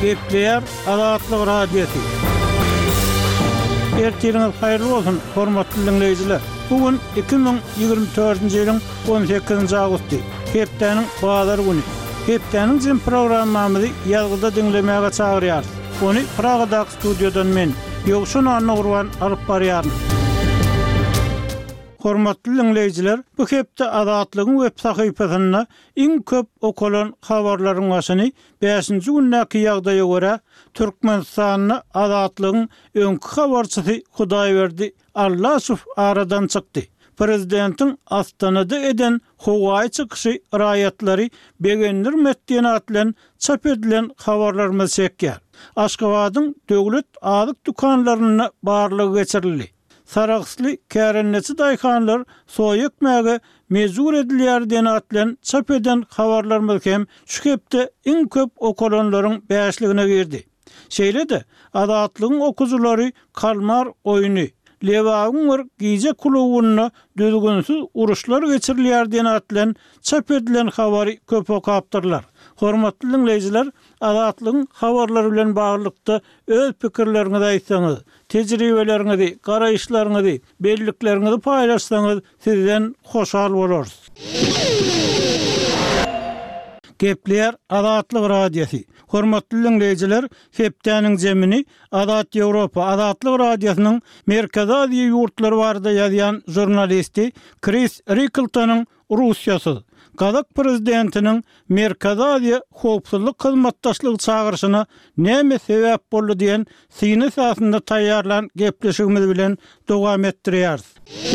Gepleýär Azatlyk radiosu. Ertiriniz haýyrly bolsun, hormatly dinleýijiler. Bugün 2024-nji ýylyň 18-nji awgusty, hepdeniň bazar güni. Hepdeniň jym programmamyzy ýazgyda dinlemäge çagyrýar. Ony Pragada studiodan men Ýogşun Anagurwan alyp barýaryn. Hormatly dinleýijiler, bu hepde Azatlygyň web sahypasyna iň köp okulan habarlaryň başyny 5-nji günnäki ýagdaýa görä Türkmenistanyň Azatlygyň öňkü habarçysy Hudaýberdi Allasow aradan çykdy. Prezidentiň Astanada eden Huwaý çykyşy raýatlary begenler metdiýat bilen çap edilen habarlarymyz çekýär. Aşgabatyň döwlet azyk dukanlaryna barlygy geçirildi. Saragysly kärennesi daýkanlar soýukmäge mezur edilýär diýen atlan çap eden habarlarymyz hem şu hepde iň köp okulanlaryň bäşligine girdi. Şeýle-de Azatlygyň okujulary kalmar oýuny, Lewagyň giýje klubyna düzgünsiz uruşlar geçirilýär diýen atlan çap edilen habary köp okapdyrlar. Hormatly dinleýijiler, Azatlygyň habarlary bilen baglykda öz pikirleriňizi aýtsaňyz, tejribeleriňizi, garaýşlaryňyzy, belliklerinizi paýlaşsaňyz sizden hoşal bolarys. Gepleýär Azatlyk radiosu. Hormatly dinleýijiler, hepdeniň jemini Azat Ýewropa Azatlyk radiosynyň Merkezi Aziýa ýurtlary barada ýazýan jurnalisti Chris Rickeltonyň Russiýasy Kazak prezidentiniň Merkezi Aziýa howpsuzlyk hyzmatdaşlygy çağırşyna näme sebäp boldy diýen syny esasynda taýýarlan gepleşigimiz bilen dowam etdirýäris.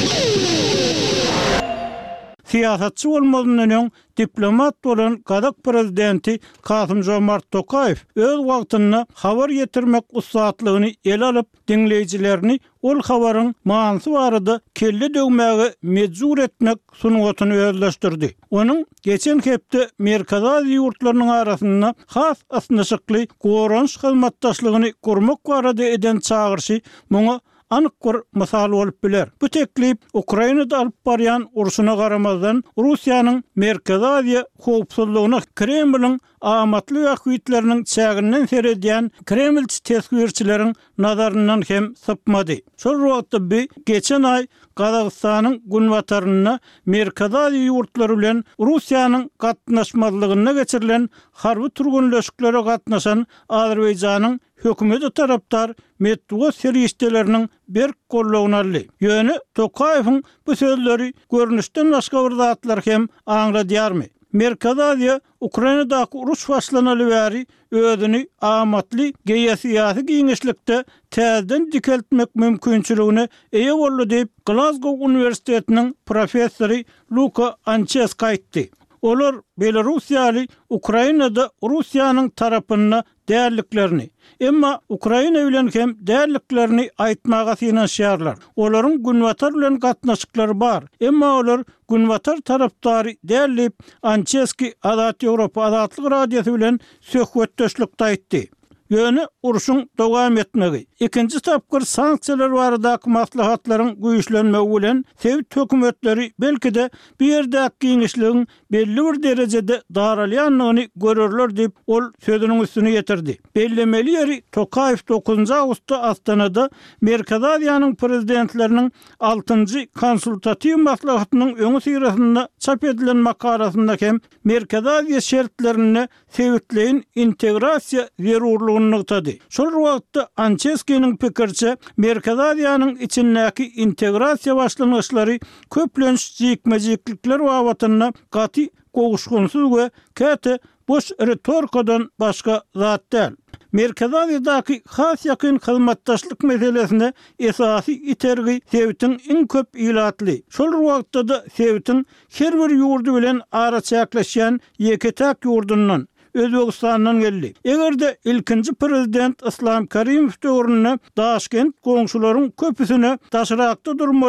Siyasatçı bolmagynyň diplomat bolan Kazak prezidenti Kasym-Jomart Tokayew öz wagtyny habar ýetirmek ustaatlygyny el alyp dinleýijilerini ol habaryň mansy barada kelle döwmäge mejbur etmek sunuwatyny özleşdirdi. Onuň geçen hepde Merkezi Aziýa ýurtlarynyň arasynda has asnaşykly goranç hyzmatdaşlygyny gurmak barada eden çağırşy muňa anyk bir mysal bolup biler. Bu teklip Ukrainada alyp barýan uruşuna garamazdan Russiýanyň Merkezi Aziýa howpsuzlygyna Kremliň amatly wagtlarynyn çägininden seredýän Kremlçi tesgirçileriň nazaryndan hem sypmady. Şol wagtda geçen ay Kazakstanyň günwataryna Merkezi Aziýa ýurtlary bilen Russiýanyň gatnaşmazlygyna geçirilen harby turgunleşiklere gatnaşan Azerbaýjanyň hökümeti taraptar medeniýet serýişdeleriniň bir gollagyny aldy. Ýöne Tokayewiň bu sözleri görnüşden başga bir zatlar hem aňladýarmy? Merkezi Aziýa Ukrainadaky uruş başlanaly bäri özüni amatly geýesiýasy giňişlikde täzeden dikeltmek mümkinçiligine eýe boldy diýip Glasgow Uniwersitetiniň professory Luka Anchesk aýtdy. Olar Belarusiýaly Ukrainada Russiýanyň tarapyna därliklerini, emma Ukraina bilen hem därliklerini aýtmaga synanýarlar. Olaryň günwatar bilen gatnaşyklary bar, emma olar günwatar tarapdary därlip Ancheski Azat Ýewropa Azatlyk radiosu bilen söhbetdeşlikde aýtdy. Ýöne uruşyň dowam etmegi, ikinji tapgyr sanksiýalar baradaky maslahatlaryň güýçlenmegi bilen Sowet hökümetleri belki-de bir ýerdäki giňişligiň belli bir derejede daralýanlygyny görürler diýip ol sözüniň üstüne ýetirdi. Bellemeli ýeri Tokayew 9-njy awgustda Astanada Merkezi Aziýanyň prezidentleriniň 6-njy konsultatiw maslahatynyň öňü syrasynda çap edilen makalasynda hem Merkezi Aziýa şertlerini Sowetleýin integrasiýa zerurlygyny noktadı. Şol wagtda Ancheskiň pikirçe Merkezi Aziýanyň içindäki integrasiýa başlanýaşlary köplenç jikmejiklikler wawatyna gaty gowuşgunsyz we käte boş retorikadan başga zat däl. Merkezi Aziýadaky has ýakyn hyzmatdaşlyk meselesine esasy itergi Sowetiň iň köp ilatly. Şol wagtda da Sowetiň her bir ýurdu bilen ara çäkleşýän ýeketäk ýurdundan Özbegistandan geldi. Egerde ilkinji prezident Islom Karimow döwründe Daşkent goňşularyň köpüsine daşrakda durmaly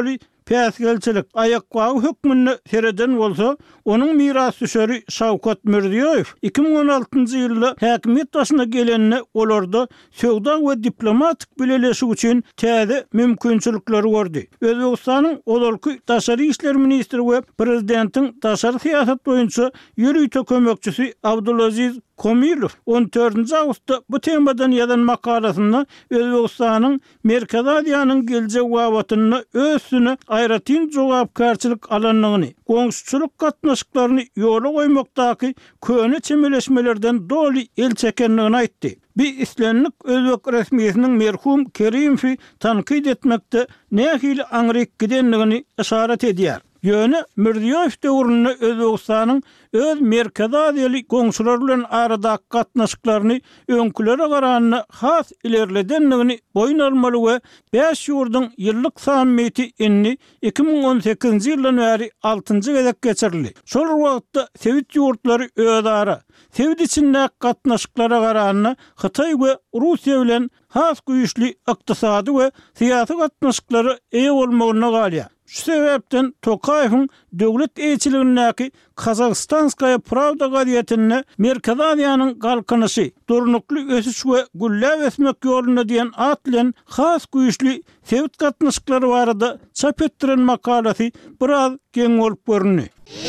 fäsgelçilik ayakbagy hökmünde sereden bolsa, onun miras düşeri Şawkat Mirziýoýew 2016-njy ýylda häkimiýet başyna gelenine olarda söwda we diplomatik bileleşik üçin täze mümkinçilikleri gördi. Özbegistanyň olalky daşary işler ministri we prezidentiň daşary siýasat boýunça ýürüýte kömekçisi Abdulaziz Komilov 14 Ağustosda bu temadan ýazan makalasynda Özbegistanyň Merkezi Aziýanyň geljek wawatyny özüne aýratyn jogapkarçylyk alanlygyny, goňşuçylyk gatnaşyklaryny ýola goýmakdaky köne çemeleşmelerden doly el çekenligini aýtdy. Bir islenlik özbek resmiýetiniň merhum Kerimovy tankyd etmekde nähili aňryk gidenligini işaret edýär. Ýöne Mirziýoýew döwründe Özbegistanyň öz Merkezi Aziýaly goňşular bilen aradaky gatnaşyklaryny öňkülere garanyny has ilerledenligini boyun almaly we 5 ýurdyň ýyllyk sammiti inni 2018-nji ýyldan bäri 6-njy gezek geçirildi. Şol wagtda Sowet ýurtlary özara Sowet içindäki gatnaşyklara garanyny Hytaý we Russiýa bilen has güýçli ykdysady we syýasy gatnaşyklary eýe bolmagyna galýar. Şu sebepden Tokayewiň döwlet eýçiligindäki Kazakhstanskaya Pravda gazetine Merkezi Aziýanyň galkynysy, durnukly ösüş we gülläp esmek ýoluna diýen at bilen has güýçli Sowet gatnaşyklary barada çap etdiren makalasy biraz geň bolup görünýär.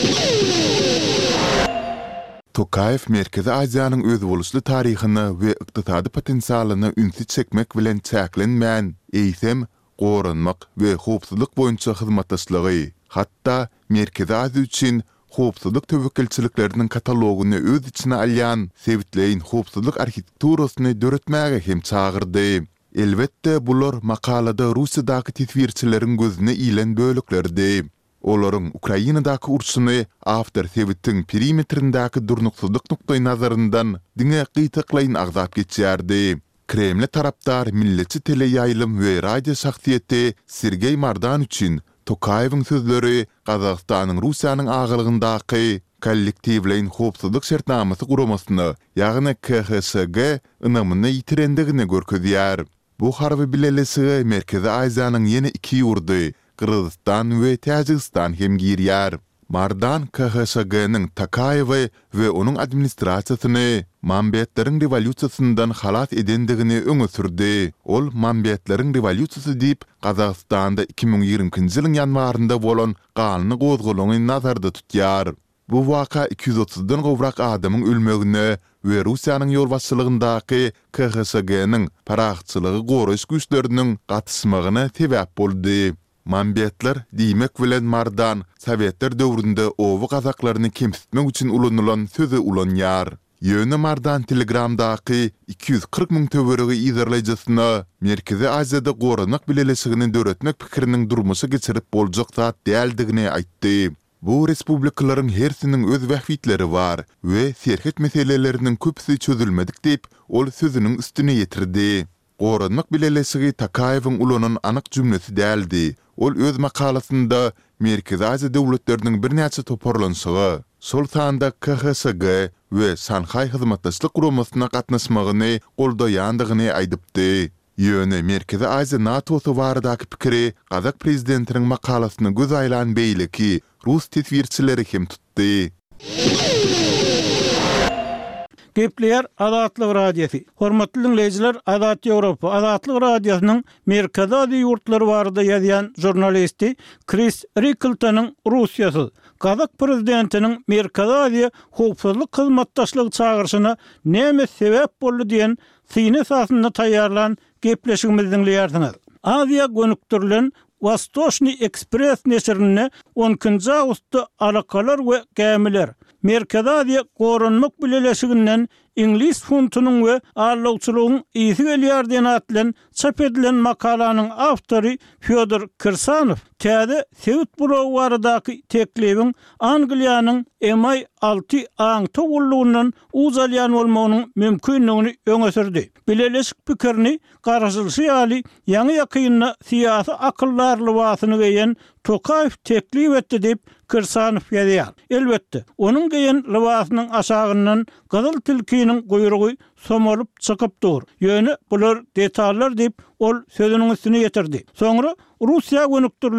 Tokayew Merkezi Aziýanyň öz boluşly taryhyny we ykdysady potensialyny ünsi çekmek bilen çäklenmän eýsem goranmak we howpsuzlyk boýunça hyzmatdaşlygy, hatda Merkezi Aziýa üçin howpsuzlyk tewekkelçilikleriniň kataloguny öz içine alýan Sowetleýin howpsuzlyk arhitekturasyny döretmäge hem çagyrdy. Elbetde bular makalada Russiýadaky tesvirçileriň gözüne ilen bölüklerdi. Olaryň Ukrainadaky urşuny awtor Sowetiň perimetrindäki durnuksuzlyk nukdaý nazaryndan diňe gytyklaýyn agzap geçýärdi. Kreml tarapdar milletçi teleýaýlym we radio şahsiýeti Sergey Mardan üçin Tokayewiň sözleri Kazakstanyň Russiýanyň agylygyndaky kollektiwleýin howpsuzlyk şertnamasy guramasyny, ýagny KHSG ynamyny ýitirendigini görkezýär. Bu harby bilelesigi Merkezi Aziýanyň ýene iki ýurdy, Kyrgyzstan we Täjikistan hem girýär. Mardan KHSG-nyň Tokayewy we onuň administrasiýasyny manbetleriň rewolýusiýasyndan halat edendigini öňe sürdi. Ol manbetleriň rewolýusiýasy diýip Kazakstanda 2020-nji ýylyň ýanwarynda bolan ganyny gozgolanyny nazarda tutýar. Bu waka 230-dan gowrak adamyň ölmegine we Russiýanyň ýolbaşçylygyndaky KHSG-nyň paraqçylygy goraş güýçleriniň gatysmagyna sebäp boldy. Manbetler diýmek bilen Mardan Sowetler döwründe owu gazaklaryny kemsitmek üçin ulanylan söze ulanýar. Ýöne Mardan Telegramdaky 240 000 töweregi izlerleýijisyna Merkezi Aziýada goranmak bileleşigini döretmek pikiriniň durmuşa geçirip boljak zat däldigini aýtdy. Bu respublikalaryň hersiniň öz wähwitleri bar we serhet meseleleriniň köpüsi çözülmedik diýip ol sözüniň üstüne ýetirdi. Goranmak bileleşigi Tokayewiň ulanan anyk jümlesi däldi. Ol öz makalasynda Merkezi Aziýa döwletleriniň birnäçe toparlanşygy, şol sanda KHSG we Şanhay hyzmatdaşlyk guramasyna gatnaşmagyny goldaýandygyny aýdypdy. Ýöne Merkezi Aziýa NATO-sy baradaky pikiri Kazak prezidentiniň makalasyny göz aýlan beýleki Rus tesvirçileri hem tutdy. Gepler Azatlyk Radiosu. Hormatly dinleýijiler, Azat Ýewropa Azatlyk Radiosynyň Merkezi Aziýa ýurtlary barada ýazýan jurnalisti Chris Rickeltonyň Russiýasy Kazak prezidentiniň Merkezi Aziýa howpsuzlyk hyzmatdaşlygy çağırşyna näme sebäp boldy diýen syny esasynda taýýarlan gepleşigimizi dinleýärsiňiz. Aziýa gönüktirilen Vostochny Express neşrine 10-njy Ağustosda alakalar we gämiler Merkezi Aziýa goranmak bileleşiginden İngiliz funtunyň we arlawçylygyň ýyzy gelýär diýen atlan çap edilen makalanyň awtory Fyodor Kirsanov täze Sowet bulagy baradaky teklibiň Angliýanyň MI6 aňtowullugynyň uzalýan bolmagynyň mümkinligini öňe sürdi. Bileleşik pikirini garaşylyşy ýaly ýaňy ýakynyna syýasy akyllarly wasyny geýen Tokayew teklip etdi diýip Kirsanov ýazýar. Elbetde, onuň geýen liwasynyň aşagyndan gyzyl tilkiýiniň guyrugy somolup çykypdyr. Ýöne bular detallar diýip ol sözüniň üstüne ýetirdi. Soňra Russiýa gönüktirilen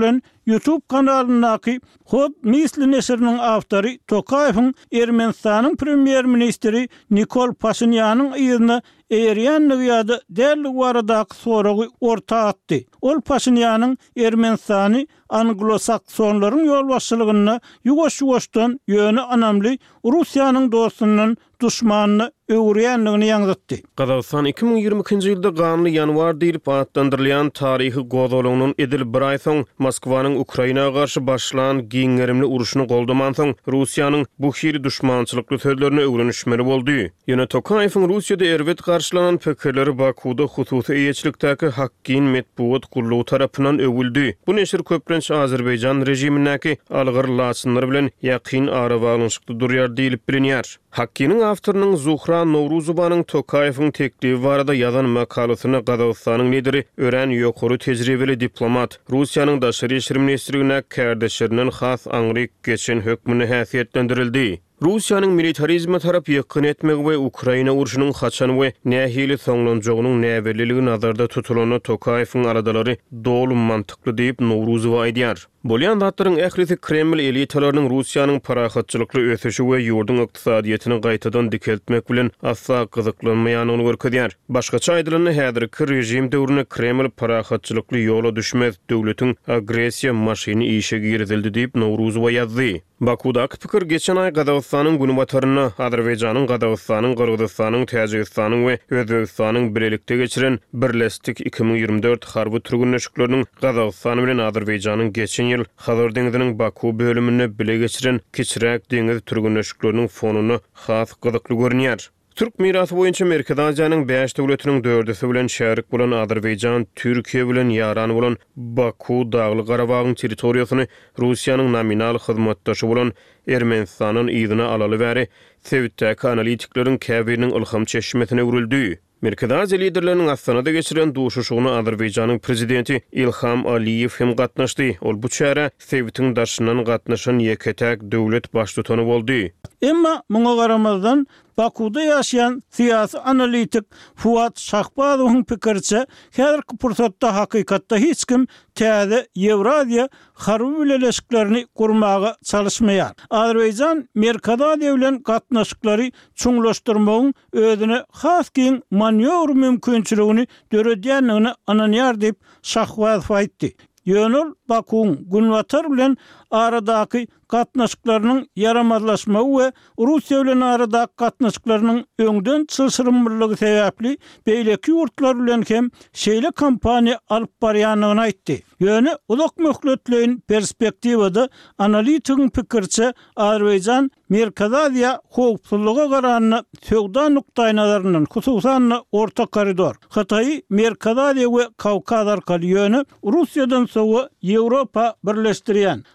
YouTube kanalyndaky Hod Misli neşriniň awtory Tokayewiň Ermenistanyň premier ministri Nikol Pashinyanyň ýygyna eýerýänligi ýa-da däl baradaky soragy orta atdy. Ol Pashinyanyň Ermenistany Anglo-Saksonlaryň ýolbaşçylygyna ýuwaş-ýuwaşdan ýöne anamly Russiýanyň dostundan düşmanyny öwrýänligini ýaňdatdy. Qazaqstan 2022-nji ýylda ganyny ýanwar diýilip atlandyrylýan taryhy gozalagynyň edil bir ay soň Moskwanyň Ukrainaga garşy başlanan giňerimli uruşyny goldaman soň Russiýanyň bu hili düşmançylykly sözlerine öwrenişmeli boldy. Ýöne Tokayewiň Russiýada erwet garşylanan pikirleri Bakuda hususy eýetçilikdäki Hakkin Medbuat gurulugy tarapyndan övüldi. Bu neşir köprenç Azerbaýjan rejimindäki algyr laçynlar bilen ýakyn ara baglanşykly durýar diýilip bilinýär. Hakkining awtorynyň Zuhra Nowruzowanyň Tokayewiň teklibi barada ýazan makalasyna Qazaqstanyň lideri ören ýokary tejribeli diplomat Russiýanyň daşary işler ministrligine kärdeşlerinden has aňryk geçen hökmüne häsiýetlendirildi. Russiýanyň militarizme tarap ýakyn etmegi we Ukraina uruşynyň haçan we nähili soňlanjagynyň näwerliligi nazarda tutulany Tokayewiň aradalary dolu mantykly diýip Nowruzow aýdýar. Bolýan zatlaryň ählisi Kreml elitalarynyň Russiýanyň parahatçylykly ösüşi we ýurdun ykdysadyýetyny gaýtadan dikeltmek bilen asla gyzyklanmaýanyny görkezýär. Başgaça aýdylany häzirki rejim döwrüne Kreml parahatçylykly ýola düşmez döwletiň agresiýa maşyny işe girizildi diýip Nowruzow ýazdy. Bakudaky pikir geçen ay Qazaqstanyň günbatyryna Azerbaýjanyň, Qazaqstanyň, Qırgyzstanyň, Täjikistanyň we Özbegistanyň bilelikde geçiren Birleşdik 2024 harby türgünleşikleriniň Qazaqstan bilen Azerbaýjanyň geçen ýyl Hazar deňiziniň Baku bölümine bile geçiren kiçirek deňiz türgünleşikleriniň fonuny has gyzykly görünýär. Türk mirasy boýunça Merkezi Aziýanyň 5 döwletiniň 4-si bilen şärik bolan Azerbaýjan, Türkiýe bilen ýaran bolan Baku Dagly Garabagyň territoriýasyny Russiýanyň nominal hyzmatdaşy bolan Ermenistanyň ýygyna alaly bäri Sewitdäki analitiklerin käbiriniň ilham çeşmesine öwrüldi. Merkezi Aziýa liderleriniň Astanada geçiren duşuşygyna Azerbaýjanyň prezidenti Ilham Aliýew hem gatnaşdy. Ol bu çäre Sewitiň daşyndan gatnaşan ýeketäk döwlet başlutany boldy. Emma muňa garamazdan Bakuda ýaşaýan syýasy analitik Fuat Şahbazowyň pikirçe, häzirki pursatda hakykatda hiç kim täze Ýewraziýa harby bileşiklerini gurmaga çalışmaýar. Azerbaýjan Merkezi Aziýa bilen gatnaşyklary çuňlaşdyrmagyň özüne has giň manewr mümkinçiligini döredýänligini ananýar diýip Şahbazow aýtdy. Ýönül Bakuň günwatar bilen aradaky gatnaşyklarynyň yaramazlaşmagy we Russiýa bilen aradaky gatnaşyklarynyň öňden çylşyrymlyligi sebäpli beýleki ýurtlar bilen hem şeýle kampaniýa alyp barýanyny aýtdy. Ýöne ulak möhletleýin perspektivada analitikiň pikirçe Azerbaýjan Merkezi Aziýa howpsuzlygy garanyny söwda nukdaý nazaryndan hususan orta koridor, Hataý, Merkezi Aziýa we Kawkaz arkaly ýöne Russiýadan soňra Ýewropa birleşdirýän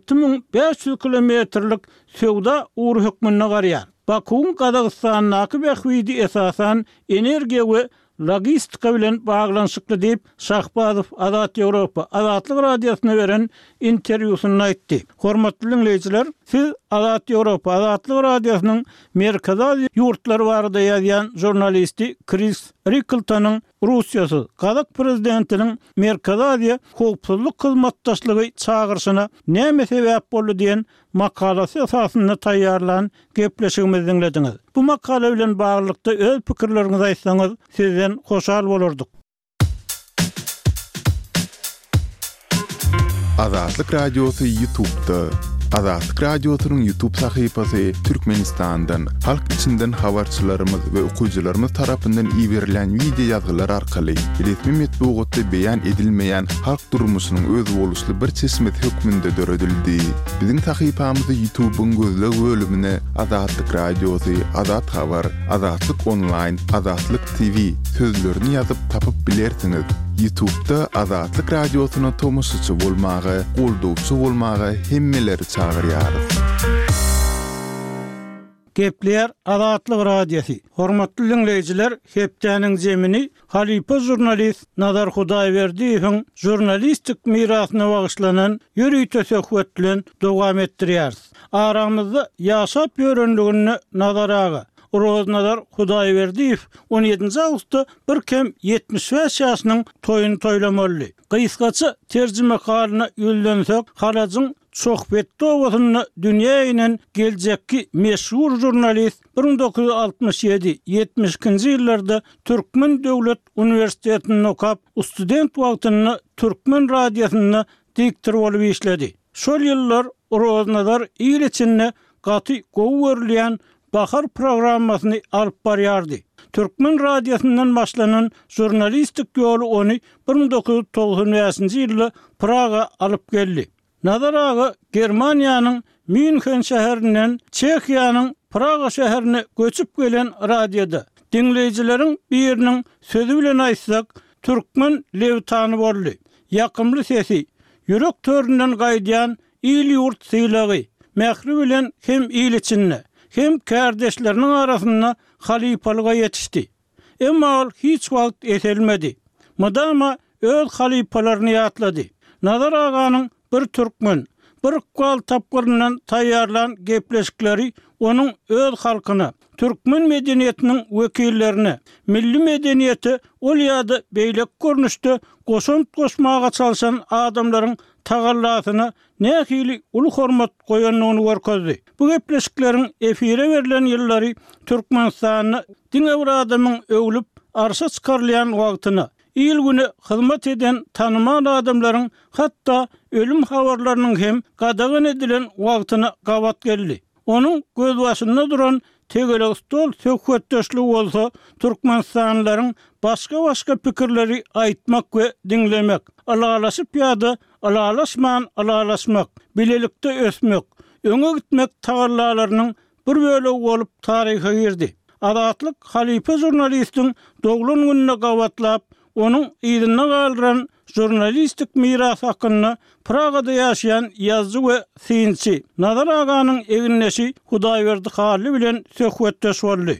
6500 kilometrlik söwda uğur hökmüne garýar. Bakuň Qazaqstanyňky bähwidi esasan energiýa we logistika bilen baglanşykly diýip Şahbazow Azat Ýewropa Azatlyk radiosyna beren interwýusynda aýtdy. Hormatly dinleýijiler, siz Azat Ýewropa Azatlyk radiosynyň Merkezi Aziýa ýurtlary barada ýazýan jurnalisti Chris Rickleton'un Russiýasy Kazak prezidentiniň Merkezi Aziýa howpsuzlyk hyzmatdaşlygy çağırşyna näme sebäp boldy diýen makalasy esasynda taýýarlan gepleşigimizi dinlediňiz. Bu makala bilen baglykda öz pikirlerinizi aýtsaňyz sizden hoşal bolardyk. Azatlyk Radiosu YouTube'da. Azatlyk Radiosynyň YouTube sahypasy Türkmenistandan, halk içinden habarçylarymyz we okuyjylarymyz tarapyndan ýiberilen video ýazgylar arkaly resmi medeniýetde beýan edilmeýän halk durmuşynyň öz boluşly bir çeşmet hökmünde döredildi. Biziň sahypamyzy YouTube'un gözleg bölümine Azatlyk Radiosu, Azat Habar, Azatlyk Online, Azatlyk TV sözlerini ýazyp tapyp bilersiňiz. YouTube'da Azatlyk Radiosyna tomoşaçy bolmagy, goldowçy bolmagy hemmeleri çağırýar. Gepler Azatlyk Radiosu. Hormatly dinleýijiler, hepdeniň jemini Halipa jurnalist Nazar Hudaýberdiýewiň jurnalistik mirasyna bagyşlanan ýürüýi töhfet bilen dowam etdirýär. Aramyzda ýaşap ýörenligini nazaraga Roznadar Hudaýberdiýew 17 awgustda bir kem 75 ýaşynyň toýuny toýlamaly. Gysgaça terjime halyna ýöldensek, haladyň sohbetde owasyny dünýä inen geljekki meşhur jurnalist 1967-72 ýyllarda Türkmen Döwlet Uniwersitetini okap, student wagtyny Türkmen radiosyny diktor bolup işledi. Şol ýyllar Roznadar ýyl içinde gaty gowurlayan bahar programmasyny alyp barýardy. Türkmen radiosundan başlanan jurnalistik ýoly ony 1995-nji ýylda Praga alyp geldi. Nazar ağa Germaniýanyň München şäherinden Çekiýanyň Praga şäherine göçüp gelen radioda dinleýijileriň biriniň sözü bilen aýtsak, Türkmen lewtany boldy. Ýakymly sesi, ýürek töründen gaýdýan ýyl ýurt sylagy, mähri bilen hem ýyl içinde, hem kardeşlerinin arasında halipalığa yetişti. Emma hiç vakt etelmedi. Madama öz halipalarını yatladı. Nazar ağanın bir Türkmen, bir kual tapkırından tayyarlan gepleşikleri onun öz halkına, Türkmen medeniyetinin vekillerine, milli medeniyeti ol ýa-da beýlek görnüşde goşunt goşmaga çalışan adamların tagallatına nähili ulu hormat goýanlygyny görkezdi. Bu gepleşiklerin efire verilen ýyllary Türkmenistanyny diňe bir adamyň öwlüp arşa çykarlayan wagtyna, ýyl güni hyzmat eden tanymal adamlaryň hatda ölüm habarlarynyň hem gadagan edilen wagtyna gawat geldi. Onuň göz başynda duran tegeleg stol söhbetdeşlik bolsa, Türkmenistanlylaryň başga pikirleri aýtmak we dinlemek, alalaşyp ýa-da alalaşmak, bilelikde ösmek, öňe gitmek tagarlalarynyň bir bölegi bolup taryha girdi. Adatlyk halipa jurnalistiň doglan gününe gawatlap, onuň ýylyna galyran jurnalistik miras hakyny Pragada ýaşaýan ýazgy we synçy Nazar aganyň eginleşi Hudaýberdi Haly bilen söhbetdeş boldy.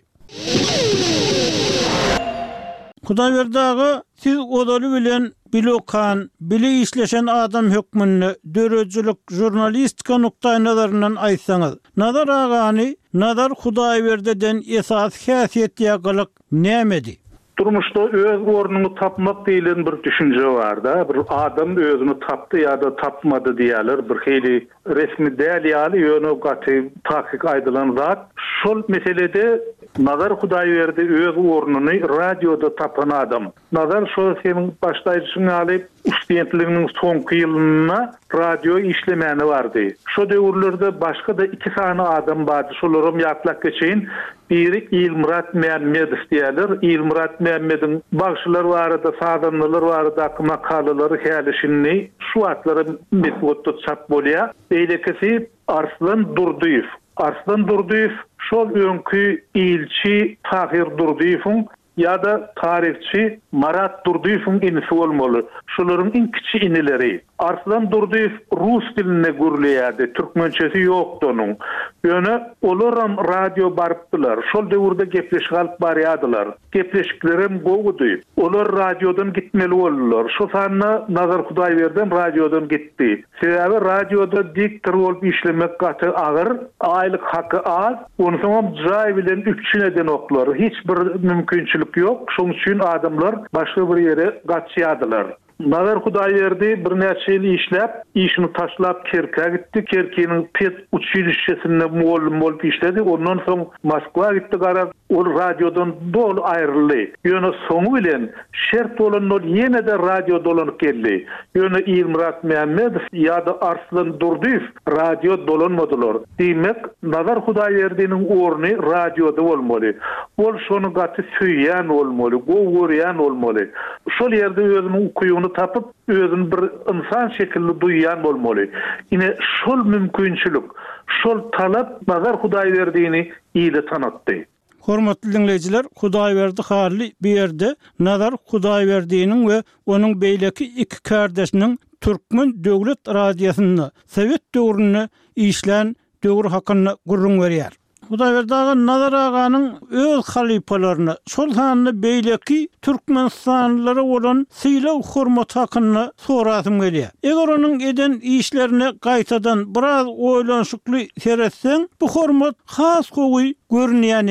Hudaýberdi aga, siz odaly bilen bilokan, bili işleşen adam hökmünni döröjülük jurnalistika nuktaý nazaryndan aýtsaňyz, Nazar agany Nazar Hudaýberdi'den esas häsiýet ýagylyk nämedi? Durmuşda öz ornuny tapmak diýilen bir düşünje bar da, bir adam özüni tapdy ýa-da tapmady diýerler, bir heli resmi däl ýaly ýöne gaty tahkik aýdylan zat. Şol meselede Nazar Hudaýberdi öz ornuny radioda tapan adam. Nazar şo senin başlaýjyň alyp studentliginiň soňky ýylyna radio işlemeni bardy. Şo döwürlerde başga da 2 sany adam bardy. Şolarym ýatlap geçeýin. Biri İlmurat Mehmedow diýerler. İlmurat Mehmedowň bagşylary barada, sadanlylar barada makalary häleşini şu atlary metodda çap bolýar. Beýlekisi Arslan Durduýew. Arslan Durduýew şol öňkü ilçi Tahir Durduýewiň ýa-da tarihçi Marat Durduýewiň inisi bolmaly. Şolaryň iň kiçik inileri. Arslan Durduýew rus diline gürleýärdi, türkmençesi ýokdy onuň. Ýöne olaram radio barpdylar. Şol döwürde gepleşik alyp barýardylar. Gepleşiklerim gowdy. Olar radiodan gitmeli boldular. Şo sanna Nazar Hudaýberdi radiodan gitdi. Sebebi radioda diktor bolup işlemek gaty agyr, aýlyk haky az. Onu soňam jaý bilen üçüneden oklar. Hiç bir mümkinçilik ýok. Şoň üçin adamlar başga bir ýere gaçýardylar. Nazar Hudaýberdi bir näçe ýyl işläp, işini taşlap Kerk'e gitdi. Kerk'iniň pet uçuşyşysinde muallim bolup işledi. Ondan soň Moskwa gitdi, gara ol radiodan dol aýryldy. Ýöne soňu bilen şert bolan ol ýene de radio dolanyp geldi. Ýöne İlmurat Mehmedow ýa-da Arslan Durduýew radio dolanmadylar. Diýmek, Nazar Hudaýberdiň orny radioda bolmaly. Ol şonu gaty süýýän bolmaly, gowurýan bolmaly. Şol ýerde özüniň ukuyuny tapıp özüni bir insan şekilde duýýan bolmaly. Ine şol mümkinçilik, şol talap Nazar Hudaýberdiňi ýyly tanatdy. Hormatly dinleyijiler, Hudaýberdi Haly bir ýerde Nazar Hudaýberdiňiň we onuň beýleki 2 kardeşiniň Türkmen Döwlet radiosyny, Sowet döwrüne işlän döwür hakyny gurrun berýär. Hudaýberdi Nazar aganyň öz halipalaryny, şol sanyny beýleki Türkmenistanlylara bolan sylaw hormat hakyny sorasym gelýär. Eger onuň eden işlerine gaýtadan biraz oýlanşykly seretseň, bu hormat has gowy görünýän ýaly.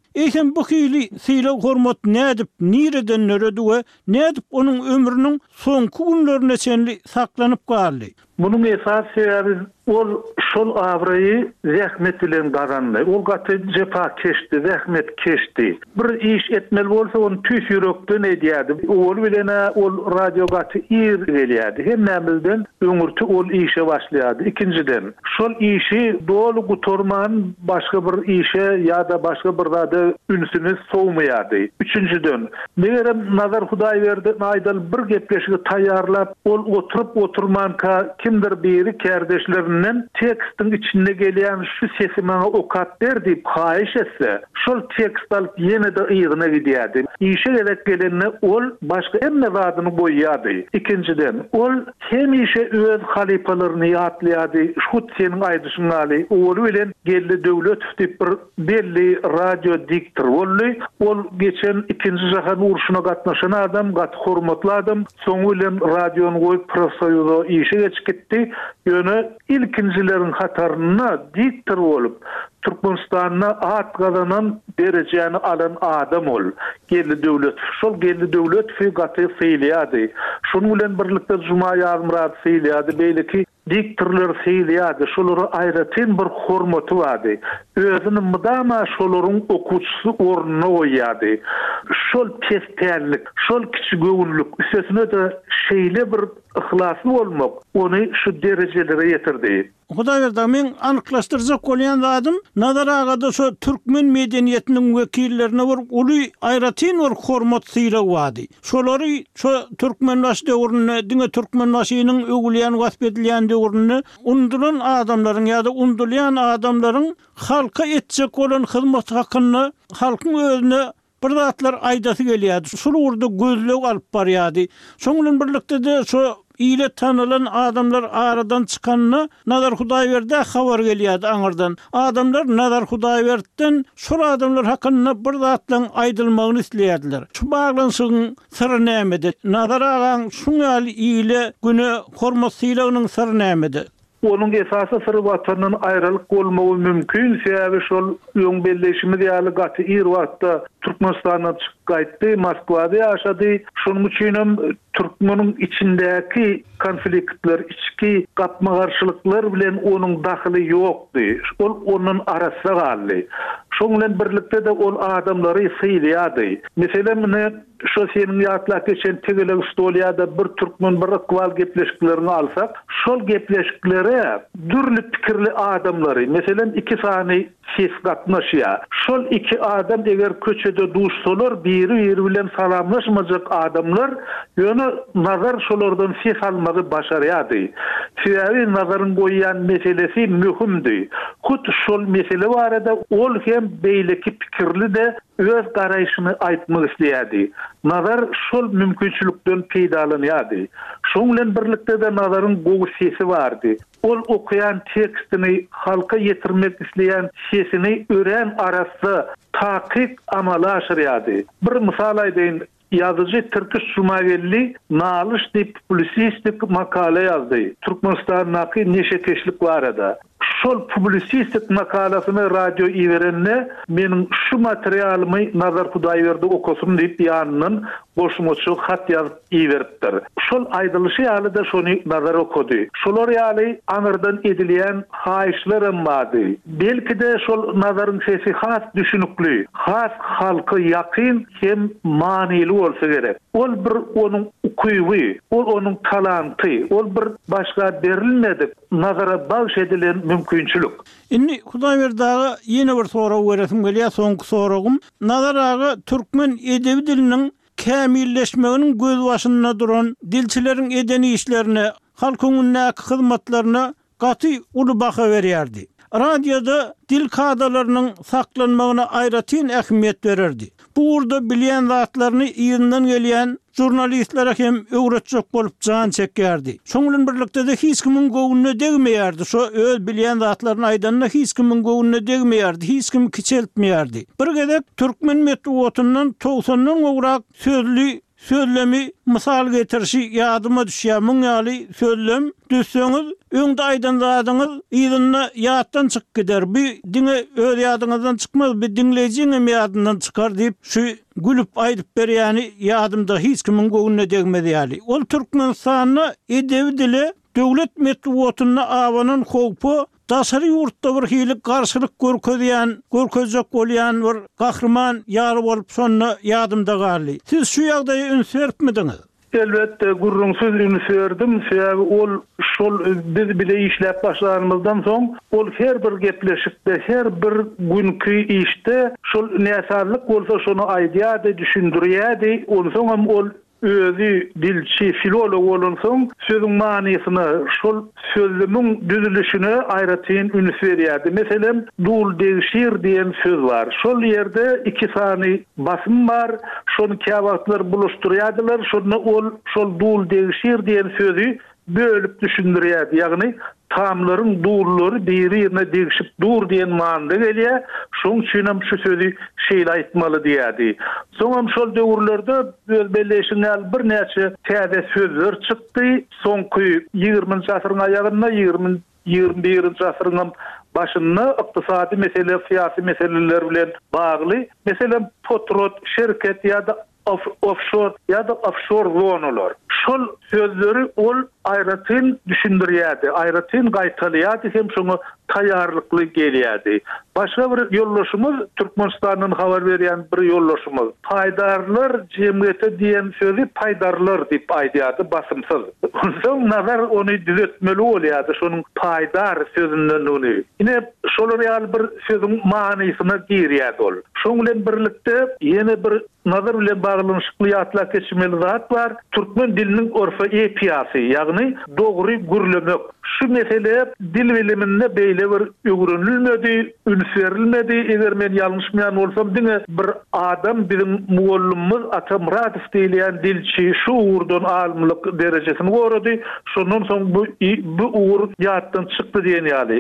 Eýsem bu hili syla hormat nädip, nireden nöredi we nädip onuň ömrüniň soňky günlerine çenli saklanyp galdy? Bunun esas sebebi ol şol avrayı zähmet bilen gazandy. Ol gaty jefa keşdi, zähmet keşdi. Bir iş etmeli bolsa onu tüs ýürekden edýärdi. Ol bilen ol radio gaty ir gelýärdi. Hemmemizden öňürtü ol işe başlaýardy. İkinciden, şol işi dolu gutorman başga bir işe ýa-da başga bir zada ünsüni sowmaýardy. Üçüncüden, megerem Nazar Hudaýberdi aýdal bir gepleşigi taýýarlap, ol oturup oturmanka kimdir biri kardeşlerinden tekstin içinde gelýän şu sesi bana okat ber diýip haýyş etse, şol tekst alıp ýene de ýygyna gidýärdi. İşe gerek gelende ol başga emme zadyny goýýardy. İkinciden, ol hem işe öz halifalaryny ýatlaýardy. Şu senin aýdyşyň aly, ol bilen geldi döwlet diýip bir belli radio diktor boldy. Ol geçen ikinji jahan uruşuna gatnaşan adam, gat hormatly adam, soň bilen radiony goýup professoru işe geçipdi. Ýöne ilkincilerin hataryna diktor bolup Türkmenistan'a at kazanan dereceni alan adam ol. Geldi döwlet. Şol geldi döwlet figatı feýlýärdi. Şunu bilen birlikde Juma ýazmyrat feýlýärdi. Belki diktorlar feýlýärdi. Şolary aýratyn bir hormaty bardy. Özüni mydama şolaryň okuwçysy ornuna goýýardy. Şol pestellik, şol kiçigöwnlük, üstesine de şeýle bir ihlasly bolmak ony şu derejelere ýetirdi. Hudaýberdi, men anyklaşdyrjak bolýan zadym, Nazar agada şu türkmen medeniýetiniň wekillerine bir uly aýratyn bir hormat syla wady. Şolary şu türkmenlaş döwrüne, diňe türkmenlaşynyň öwülýän wasp edilýän döwrüne undulan adamlaryň ýa-da undulýan adamlaryň halka etjek bolan hyzmat hakyny halkyň özüne bir zatlar aýdasy gelýärdi. Şol urda gözlek alyp barýardy. Şoň bilen birlikde de şu ýyly tanylan adamlar aradan çykanyny Nazar Hudaýberdi habar gelýärdi aňardan. Adamlar Nazar Hudaýberdiň şol adamlar hakyny bir zatlaň aýdylmagyny isleýärdiler. Şu baglanşygyň syry nämedi? Nazar agaň şuňal ýyly güne hormat sylagynyň syry nämedi? Onun esasy syry watanyň aýralyk bolmagy mümkin. Sebäbi şol ýöň belleşimi diýäli gaty ir wagtda Türkmenistana çykypdy, Moskwada ýaşady. Şonuň üçin hem Türkmeniň içindäki konfliktler, içki gapmagarçylyklar bilen onuň dahyly ýokdy. Ol onuň arasynda galdy. Şoň bilen birlikde de ol adamlary syýlýardy. Meselem şu senin ýatlap geçen tegele stolýada bir türkmen bir ikwal gepleşiklerini alsak, şol gepleşiklere dürli pikirli adamlary, meselem iki sany ses gatnaşýar. Şol iki adam eger köçede duşsalar, biri bilen salamlaşmajak adamlar, ýöne Nazar şolardan ses almagy başarýardy. Sebäbi Nazaryň goýýan meselesi mühimdi. Hut şol mesele barada ol hem beýleki pikirli de öz garaýşyny aýtmak isleýärdi. Nazar şol mümkinçilikden peýdalanýardy. Şoň bilen birlikde de Nazaryň gowy sesi bardy. Ol okuyan tekstini halka ýetirmek isleýän sesini ören arasy takyk amala aşyrýardy. Bir mysal aýdyn, yazıcı Türküş Cumhuriyetli Nalış diýip publisistik makale yazdy. Türkmenistan'daki neşekeşlik barada. Şol publisistik makalasyny radio iwerenne meniň şu materialymy Nazar Hudaýberdi okusun diýip ýanynyň goşmaçy hat ýazyp iweripdir. Şol aýdylşy ýaly da şonu Nazar okudy. Şolar ýaly aňyrdan edilýän haýyşlar bardy. Belki de şol Nazaryň sesi has düşünükli, has halka ýakyn hem manily bolsa gerek. Ol bir onuň ukuwy, ol onuň talanty, ol bir başga berilmedik Nazara bagş edilen mümkinçilik. Inni Hudaýberdi ýene bir soraw beresim gelýär, soňky soragym. Nazar aga türkmen edebi diliniň kämilleşmeginiň göz başynda duran dilçileriň edeni işlerine, halkyň hyzmatlaryna gaty uly baha berýärdi. Radioda dil kadalarynyň saklanmagyna aýratyn ähmiýet bererdi. Bu urda bilýän zatlaryny ýygynyň gelýän jurnalistlere hem öwretjek bolup jan çekýärdi. Şoň bilen birlikde de hiç kimiň gowunyna degmeýärdi. Şo öz bilýän zatlaryny aýdanna hiç kimiň gowunyna degmeýärdi, hiç kim kiçeltmeýärdi. Bir gedek türkmen metbuatyndan 90-dan gowrak sözli sözlemi misal getirişi ýadyma düşýär. Muň ýaly sözlem düşseňiz öňde aýdanladyňyz ýygyna ýatdan çykyp gider. Bir diňe öz ýadyňyzdan çykmaz, bir dinleýijiň ýadyndan çykar diýip şu gülüp aýdyp berýäni ýadymda hiç kimin göwnüne degmedi ýaly. Ol Türkmenistanyna edebi dili döwlet metbuatyna awanan howpy daşary ýurtda bir hilik garşylyk görkezjek bolýan bir gahrman ýary bolup şonu ýadymda galy. Siz şu ýagdaýy ünsürpmidiňiz? Elbette gurrungsuz ünsürdim. Sebäbi ol şol biz bile işläp başlarymyzdan soň ol her bir gepleşikde, her bir günkü işte şol näsarlyk bolsa şonu aýdýardy, düşündirýärdi. Onsoň ol özü dilçi, filolog bolansoň sözüň manysyny, şol sözlümiň düzülüşini aýratyn üns berýärdi. Meselem dul degşir diýen söz bar. Şol ýerde iki sany basym bar. Şonu käwatlar buluşdurýardylar. Şonu ol şol dul degşir diýen sözü bölüp düşündirýärdi. Ýagny tamlaryň dullary bir-birine degişip dur diýen manda gelýär. Şoň üçin hem şu sözü şeýle aýtmaly diýärdi. Soňam şol döwürlerde belleşinel bir näçe täze sözler çykdy. Soňky 20-nji asyryň aýagynda 21-nji asyryň başyna ykdysady mesele, syýasy meseleler bilen bagly. Meselem potrot, şirket ýa-da offshore ýa-da offshore zonalar. Şol sözleri ol aýratyn düşündirýärdi, aýratyn gaýtalýardy hem şoňa taýýarlykly gelýärdi. Başga bir ýollaşymyz Türkmenistanyň habar berýän bir ýollaşymyz. Paýdarlar jemgyýeti diýen sözü paýdarlar diýip aýdýardy basymsyz. Soň nazar ony düzeltmeli bolýardy şonuň paýdar sözünden ony. Ine şolar ýaly bir sözüň manysyna girýärdi ol. Şoň bilen birlikde ýene bir nazar bilen baglanşykly ýatlar geçmeli zat bar. Türkmen diliniň orfa epiýasy, ýagny dogry gürlemek. Şu mesele dil biliminde beýle bir öwrenilmedi, ünsürilmedi. Eger men ýalňyşmaýan bolsam diňe bir adam bizim muallymymyz Ata Muratov diýilen dilçi şu uğurdan alımlyk derejesini gorady. Şondan soň bu uğur ýatdan çykdy diýen ýaly.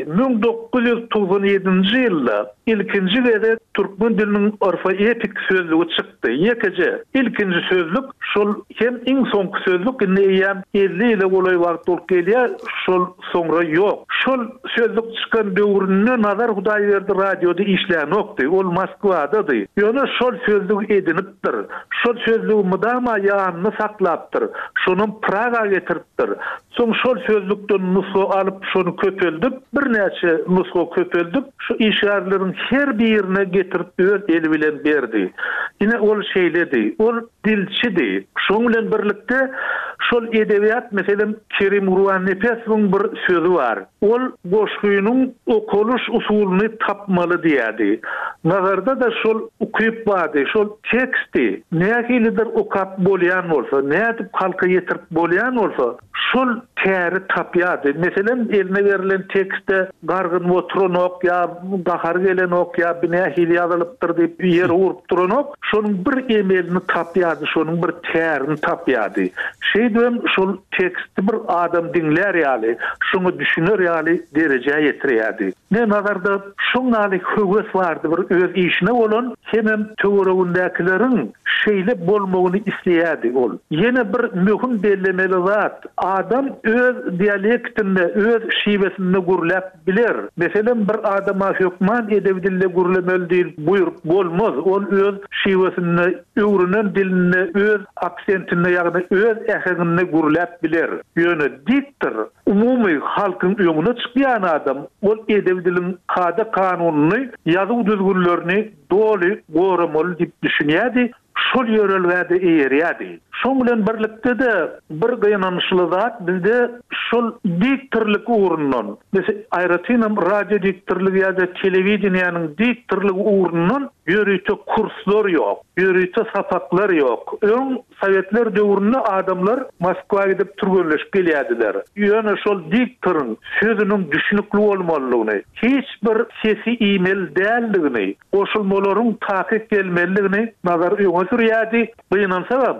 1997-nji ýylda ilkinji gede türkmen diliniň orfa epik sözlügi çykdy. Ýekiji ilkinji sözlük şol hem iň soňky sözlük näýem 50 ýyl bolay wagt bolup gelýär. Şol soňra ýok. Şol sözlük çykan döwründe nazar Hudaý berdi radioda işlänokdy. Ol Moskwadady. Ýöne şol sözlük edinipdir. Şol sözlügi mudama ýanyny saklapdyr. Şonuň Praga getiripdir. Soň şol sözlükden nusxa alyp şonu köpeldip, bir näçe nusxa köpeldip, şu işgärleriň her birine getirip öz eli bilen berdi. Ine ol şeýledi. Ol dilçidi. Şoň bilen birlikde şol edebiýat meselem Kerim Urwan Nepesowyň bir sözü bar. Ol goşguýynyň okuluş usulyny tapmaly diýärdi. Nazarda da şol ukyp bardy, şol teksti nähilidir okap bolýan bolsa, nädip halka ýetirip bolýan bolsa, şol täri tapýardy. Meselem eline berilen tekste gargyn oturanok ýa gahar gelen ok ýa nähili ýazylypdyr diýip ýer urup duranok, şonuň bir emelini tapýardy, şonuň bir tärini tapýardy. Şeýdem şol teksti bir adam dinler ýaly, şonu düşüner ýaly derejeye ýetirýärdi. Ne nazarda şoňaly höwes bardy bir öz işine bolan hem töweregindäkileriň şeýle bolmagyny isleýärdi ol. Ýene bir möhüm bellemeli zat, adam öz dialektinde, öz şiwesinde gürläp biler. Meselem bir adama hökman edebi dilde gürlemeli diýip buýrup bolmaz. Ol öz şiwesinde, öwrenen dilinde, öz aksentinde ýagny öz äheginde gürläp biler. Ýöne diktir. Umumy halkyň öňüne çykýan adam ol edebi diliniň kada kanunyny, ýazyw düzgünlerini doly goramaly diýip düşünýärdi. Şol ýörelgäde eýerýärdi. Şoň bilen birlikde de bir gynanyşly zat bizde şol diktirlik uğrundan, mesela aýratynam radio diktirligi ýa-da telewizioniýanyň diktirligi uğrundan ýörüýte kurslar ýok, ýörüýte sapaklar ýok. Öň Sovetler döwründe adamlar Moskwaga gidip turgenleşip gelýärdiler. Ýöne şol diktirin sözüniň düşünükli bolmalygyny, hiç bir sesi email däldigini, goşulmalaryň takyp gelmeligini nazar öňe sürýärdi. Gynansa şol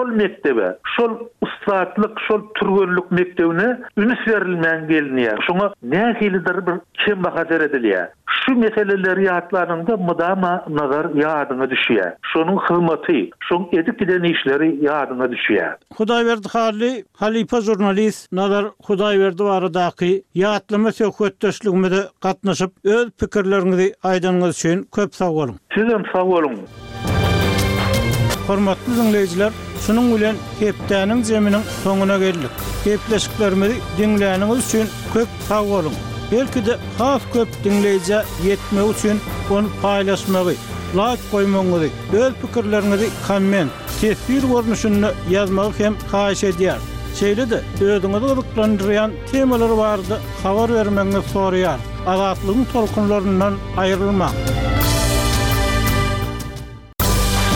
şol mektebe, şol ustaatlyk, şol türgönlük mektebine üns berilmän gelýär. Şoňa nähilidir bir kim bahadır edilýär. Şu meseleleri ýatlarynda mudama nazar ýadyna düşýär. Şonuň hyzmaty, şoň edip giden işleri ýadyna düşýär. Hudaýberdi hali halifa jurnalist Nazar Hudaýberdi baradaky ýatlama söhbetdeşligimizde gatnaşyp öz pikirlerinizi aýdanyňyz üçin köp sag bolun. Sizem sag bolun. Hormatly dinleýijiler, şunun bilen hepdäniň jeminiň soňuna geldik. Hepleşiklerimizi dinläniňiz üçin köp sag bolun. Belki de has köp dinleýije ýetmek üçin onu paýlaşmagy, like goýmaňyzy, öz pikirlerinizi komment, tesbir görnüşünde ýazmagy hem haýyş edýär. Şeýle de özüňizi gyzyklandyrýan temalar bardy, habar bermeňizi soraýar. Azatlygyň tolkunlaryndan aýrylma.